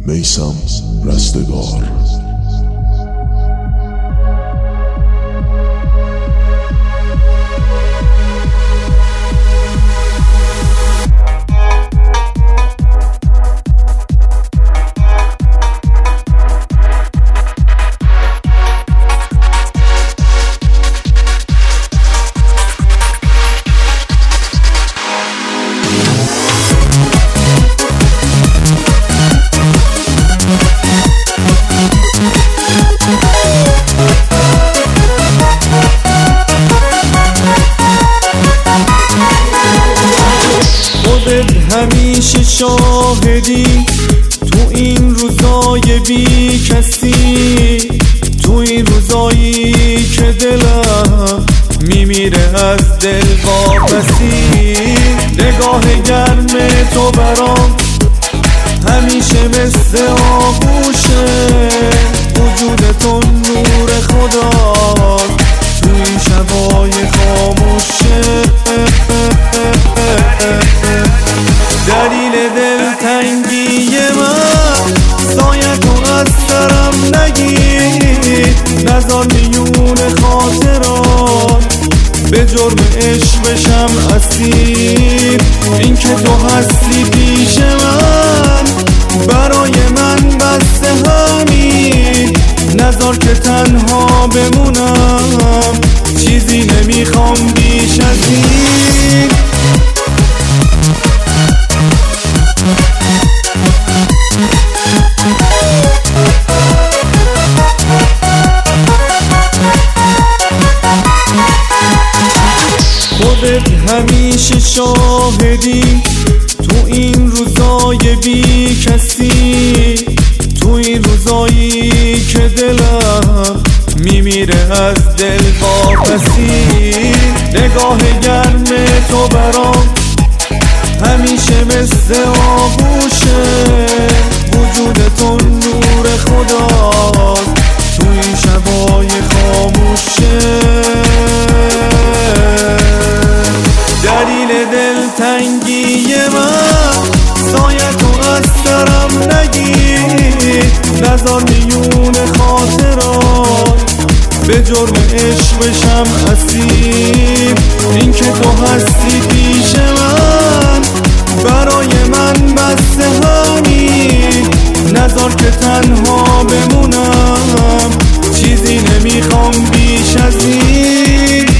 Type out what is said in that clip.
میثم رستگار. همیشه شاهدی تو این روزای بی کسی، تو این روزایی که دلم میمیره از دل واپسی. نگاه گرم تو برام همیشه مثل آغوشه، وجود تو نور خدا تو این شبای خاموشه. دلیل دلتنگی من سایه تو از سرم نگیر، نذار میون خاطرات به جرم عشق بشم اسیر. این که تو هستی پیش من برای من بسته همین، نذار که تنها بمونم چیزی نمیخوام بیش از این. خودت همیشه شاهدی تو این روزای بی کسی، تو این روزایی که دلم میمیره از دل واپسی. نگاه گرم تو برام همیشه مثل آغوشه، وجود تو نور خدا تو این شبای خاموشه. دلیل دلتنگی من سایه تو از سرم نگیر، نذار میون خاطرات به جرم عشق بشم اسیر. این که تو هستی پیش من برای من بسته همین، نذار که تنها بمونم چیزی نمیخوام بیش از این.